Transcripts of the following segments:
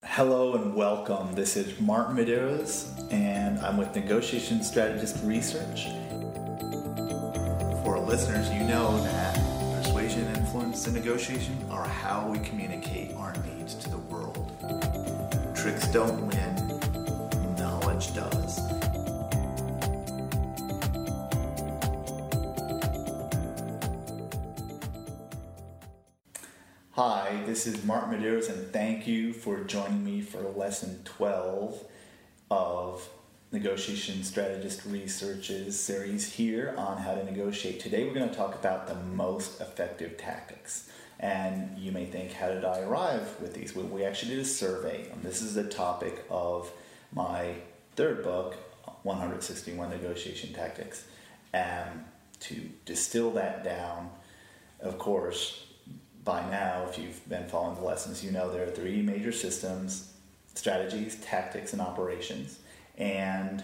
Hello and welcome. This is Martin Medeiros, and I'm with Negotiation Strategist Research. For listeners, you know that persuasion, influence, and negotiation are how we communicate our needs to the world. Tricks don't win, knowledge does. Hi, this is Martin Medeiros, and thank you for joining me for lesson 12 of Negotiation Strategist Research's series here on how to negotiate. Today we're going to talk about the most effective tactics. And you may think, how did I arrive with these? Well, we actually did a survey, and this is the topic of my third book, 161 Negotiation Tactics. And to distill that down, of course, by now, if you've been following the lessons, you know there are three major systems: strategies, tactics, and operations. And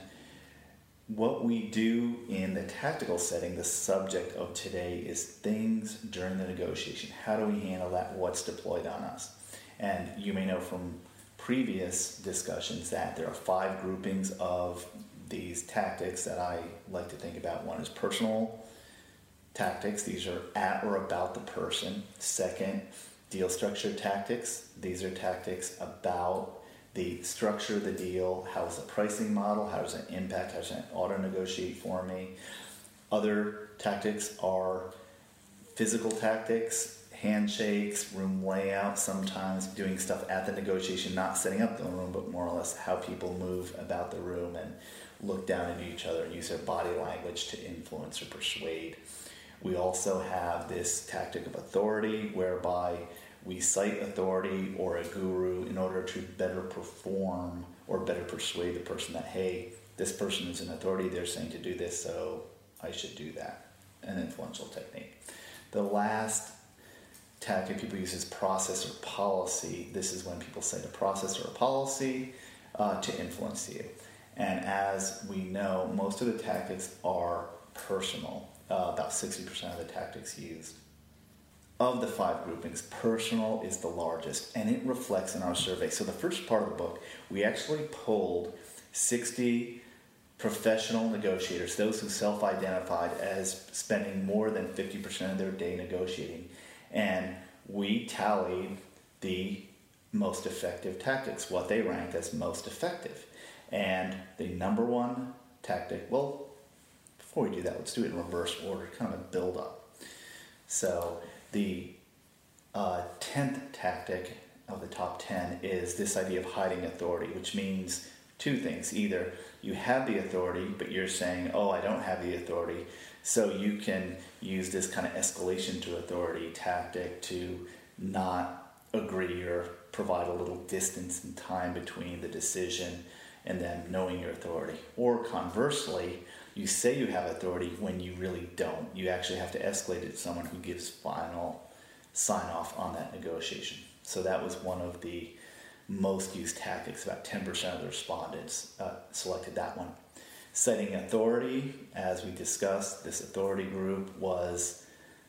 what we do in the tactical setting, the subject of today, is things during the negotiation. How do we handle that? What's deployed on us? And you may know from previous discussions that there are 5 groupings of these tactics that I like to think about. One is personal tactics. These are at or about the person. Second, deal structure tactics. These are tactics about the structure of the deal. How is the pricing model? How does it impact? How does it auto-negotiate for me? Other tactics are physical tactics, handshakes, room layout, sometimes doing stuff at the negotiation, not setting up the room, but more or less how people move about the room and look down into each other and use their body language to influence or persuade. We also have this tactic of authority, whereby we cite authority or a guru in order to better perform or better persuade the person that, hey, this person is an authority, they're saying to do this, so I should do that. An influential technique. The last tactic people use is process or policy. This is when people cite a process or a policy to influence you. And as we know, most of the tactics are personal. About 60% of the tactics used. Of the 5 groupings, personal is the largest, and it reflects in our survey. So the first part of the book, we actually polled 60 professional negotiators, those who self-identified as spending more than 50% of their day negotiating, and we tallied the most effective tactics, what they ranked as most effective. And the number one tactic, well, before we do that, let's do it in reverse order, kind of a build up. So the 10th tactic of the top 10 is this idea of hiding authority, which means 2 things. Either you have the authority, but you're saying, oh, I don't have the authority, so you can use this kind of escalation to authority tactic to not agree or provide a little distance and time between the decision and then knowing your authority. Or conversely, you say you have authority when you really don't. You actually have to escalate it to someone who gives final sign-off on that negotiation. So that was one of the most used tactics. About 10% of the respondents selected that one. Citing authority, as we discussed, this authority group was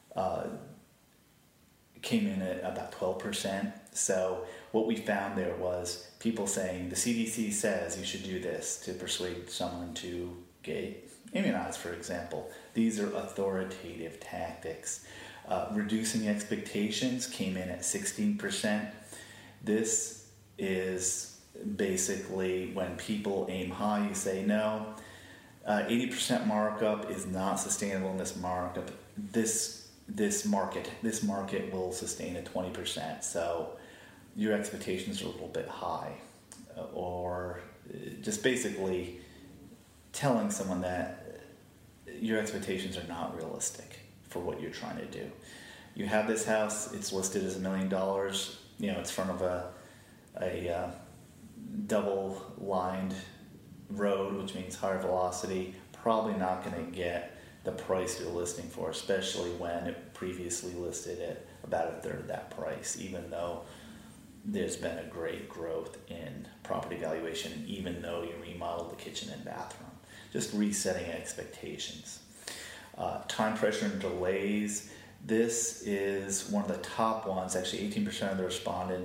came in at about 12%. So what we found there was people saying, the CDC says you should do this, to persuade someone to get immunized, for example. These are authoritative tactics. Reducing expectations came in at 16%. This is basically when people aim high, you say no. 80% markup is not sustainable in this markup. This market will sustain at 20%. So your expectations are a little bit high, or just basically telling someone that your expectations are not realistic for what you're trying to do. You have this house, it's listed as $1 million, it's in front of a double-lined road, which means higher velocity, probably not going to get the price you're listing for, especially when it previously listed at about a third of that price, even though there's been a great growth in property valuation, even though you remodeled the kitchen and bathroom. Just resetting expectations. Time pressure and delays. This is one of the top ones. Actually, 18% of the respondents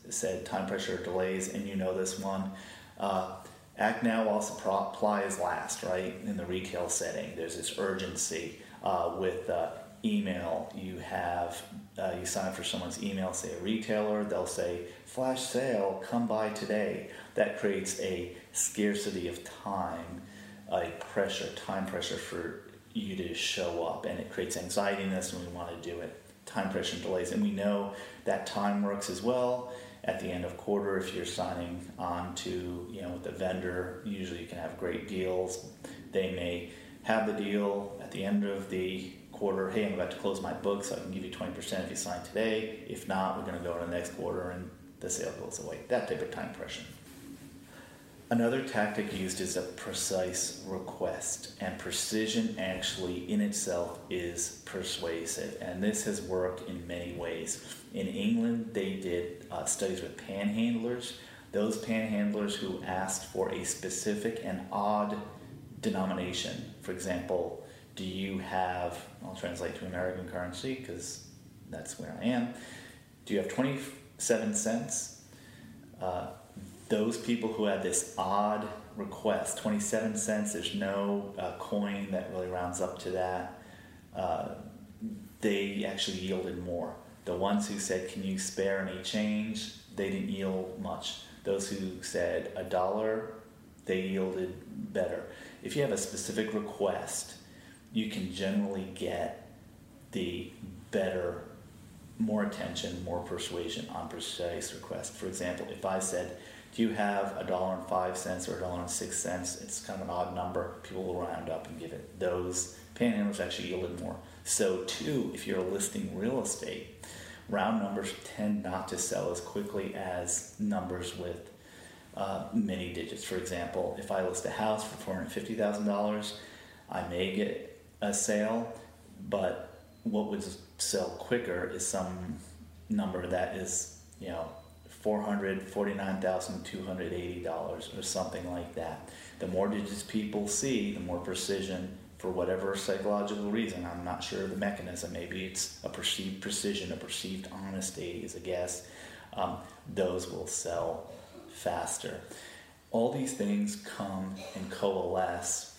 said time pressure delays, and you know this one. Act now while supply is last, right? In the retail setting, there's this urgency with email. You have you sign up for someone's email, say a retailer, they'll say flash sale, come by today. That creates a scarcity of time, time pressure for you to show up, and it creates anxiety in us, and we want to do it. Time pressure and delays, and we know that time works as well. At the end of quarter, if you're signing on to, with a vendor, usually you can have great deals. They may have the deal at the end of the quarter. Hey, I'm about to close my book, so I can give you 20% if you sign today. If not, we're going to go to the next quarter and the sale goes away. That type of time pressure. Another tactic used is a precise request, and precision actually in itself is persuasive, and this has worked in many ways. In England, they did studies with panhandlers. Those panhandlers who asked for a specific and odd denomination. For example, do you have, I'll translate to American currency because that's where I am. Do you have 27 cents? Those people who had this odd request, 27 cents, there's no coin that really rounds up to that, they actually yielded more. The ones who said, can you spare any change, they didn't yield much. Those who said $1, they yielded better. If you have a specific request, you can generally get the better, more attention, more persuasion on precise request. For example, if I said, do you have $1.05 or $1.06? It's kind of an odd number. People will round up and give it. Those panhandlers actually yielded more. So too, if you're listing real estate, round numbers tend not to sell as quickly as numbers with many digits. For example, if I list a house for $450,000, I may get a sale, but what would sell quicker is some number that is, $449,280 or something like that. The more digits people see, the more precision, for whatever psychological reason. I'm not sure the mechanism. Maybe it's a perceived precision, a perceived honesty is a guess. Those will sell faster. All these things come and coalesce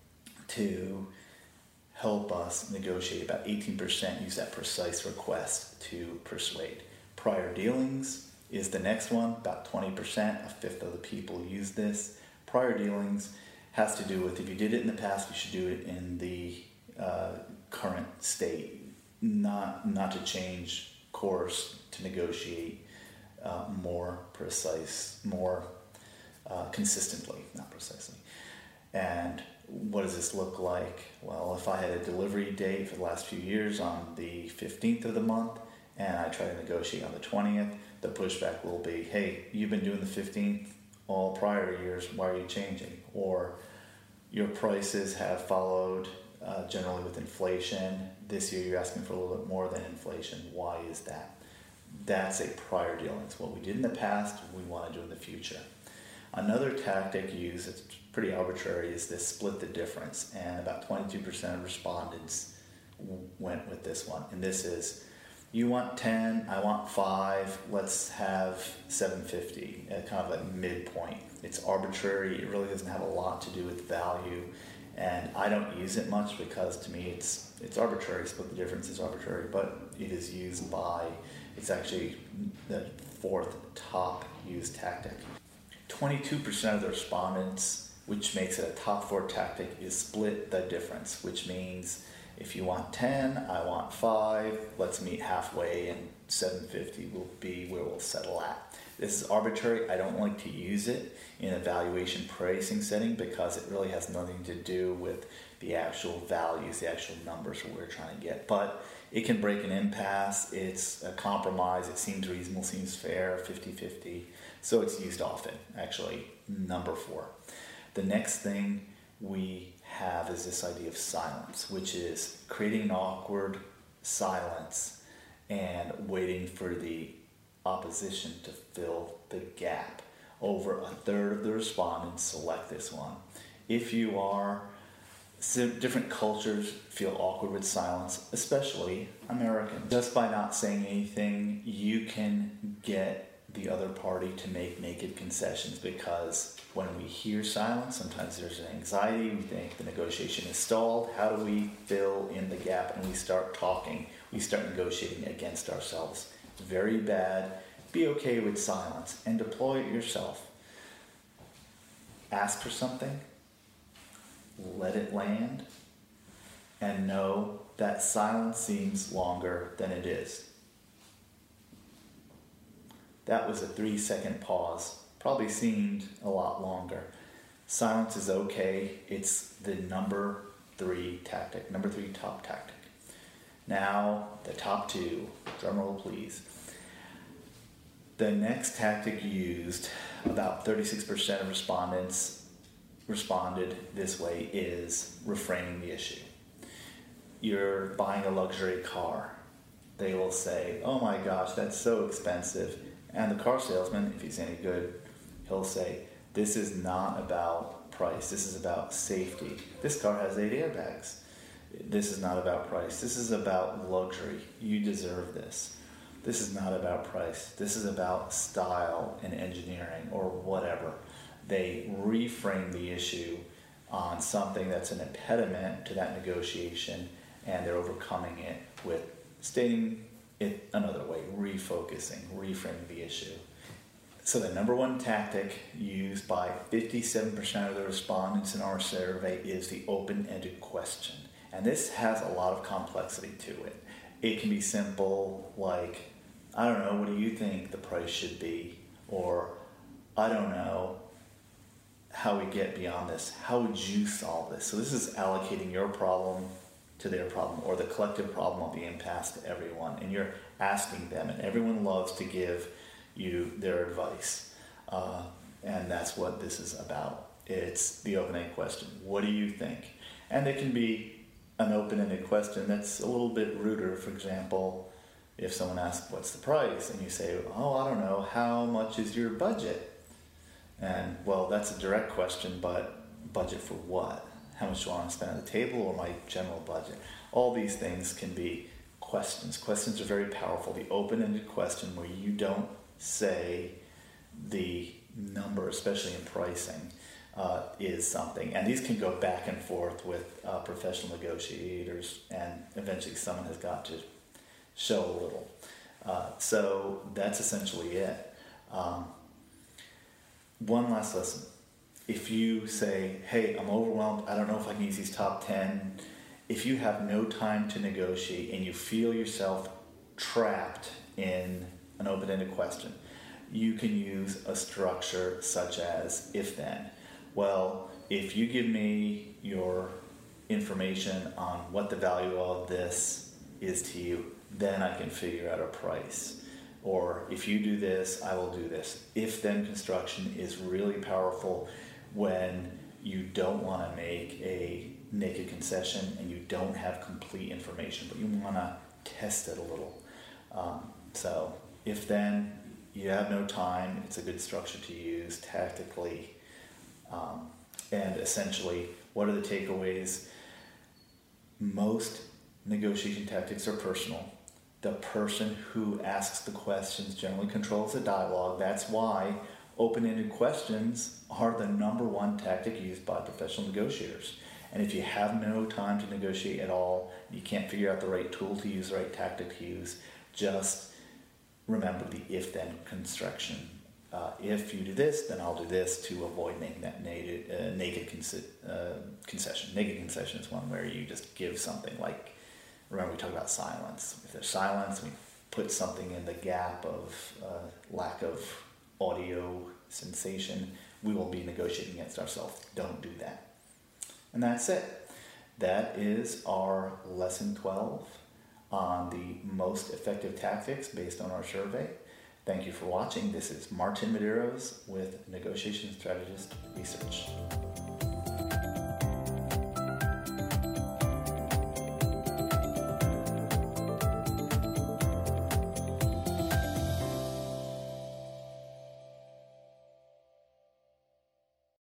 to help us negotiate. About 18% use that precise request to persuade. Prior dealings is the next one, about 20%, a fifth of the people use this. Prior dealings has to do with, if you did it in the past, you should do it in the current state, not to change course, to negotiate more precise, more consistently, not precisely. And what does this look like? Well, if I had a delivery date for the last few years on the 15th of the month, and I try to negotiate on the 20th, the pushback will be, hey, you've been doing the 15th all prior years, why are you changing? Or your prices have followed generally with inflation. This year you're asking for a little bit more than inflation. Why is that? That's a prior dealing. It's what we did in the past, we want to do in the future. Another tactic used, it's pretty arbitrary, is this split the difference. And about 22% of respondents went with this one. And this is, you want 10, I want 5, let's have 750, kind of like midpoint. It's arbitrary, it really doesn't have a lot to do with value, and I don't use it much because to me it's arbitrary, split the difference is arbitrary, but it is used by, it's actually the fourth top used tactic. 22% of the respondents, which makes it a top 4 tactic, is split the difference, which means if you want 10, I want 5, let's meet halfway, and 750 will be where we'll settle at. This is arbitrary. I don't like to use it in a valuation pricing setting because it really has nothing to do with the actual values, the actual numbers that we're trying to get. But it can break an impasse. It's a compromise. It seems reasonable, seems fair, 50-50. So it's used often, actually, number 4. The next thing we have is this idea of silence, which is creating an awkward silence and waiting for the opposition to fill the gap. Over a third of the respondents select this one. If you are, different cultures feel awkward with silence, especially Americans. Just by not saying anything, you can get the other party to make naked concessions, because when we hear silence, sometimes there's an anxiety, we think the negotiation is stalled. How do we fill in the gap? And we start talking, we start negotiating against ourselves. Very bad. Be okay with silence and deploy it yourself. Ask for something, let it land, and know that silence seems longer than it is. That was a 3-second pause. Probably seemed a lot longer. Silence is okay. It's the number 3 tactic, number 3 top tactic. Now, the top 2. Drumroll, please. The next tactic used, about 36% of respondents responded this way, is reframing the issue. You're buying a luxury car. They will say, oh my gosh, that's so expensive. And the car salesman, if he's any good, he'll say, this is not about price. This is about safety. This car has 8 airbags. This is not about price. This is about luxury. You deserve this. This is not about price. This is about style and engineering or whatever. They reframe the issue on something that's an impediment to that negotiation, and they're overcoming it with stating it another way, refocusing, reframing the issue. So the number 1 tactic used by 57% of the respondents in our survey is the open-ended question. And this has a lot of complexity to it. It can be simple, like, I don't know, what do you think the price should be? Or, I don't know how we get beyond this. How would you solve this? So this is allocating your problem to their problem, or the collective problem of the impasse to everyone. And you're asking them, and everyone loves to give you their advice. And that's what this is about. It's the open-ended question. What do you think? And it can be an open-ended question that's a little bit ruder. For example, if someone asks, what's the price? And you say, oh, I don't know, how much is your budget? And, well, that's a direct question, but budget for what? How much do I want to spend at the table, or my general budget? All these things can be questions. Questions are very powerful. The open-ended question where you don't say the number, especially in pricing, is something. And these can go back and forth with professional negotiators, and eventually someone has got to show a little. So that's essentially it. One last lesson. If you say, hey, I'm overwhelmed, I don't know if I can use these top 10, if you have no time to negotiate and you feel yourself trapped in an open-ended question, you can use a structure such as if-then. Well, if you give me your information on what the value of this is to you, then I can figure out a price. Or if you do this, I will do this. If-then construction is really powerful when you don't want to make a naked concession and you don't have complete information, but you want to test it a little. So if-then, you have no time, it's a good structure to use tactically. And essentially, what are the takeaways? Most negotiation tactics are personal. The person who asks the questions generally controls the dialogue. That's why open-ended questions are the number 1 tactic used by professional negotiators. And if you have no time to negotiate at all, you can't figure out the right tool to use, the right tactic to use, just remember the if-then construction. If you do this, then I'll do this, to avoid making that naked concession. Naked concession is one where you just give something, like, remember we talked about silence. If there's silence, we put something in the gap of lack of audio sensation, we will be negotiating against ourselves. Don't do that. And that's it. That is our lesson 12 on the most effective tactics based on our survey. Thank you for watching. This is Martin Medeiros with Negotiation Strategist Research.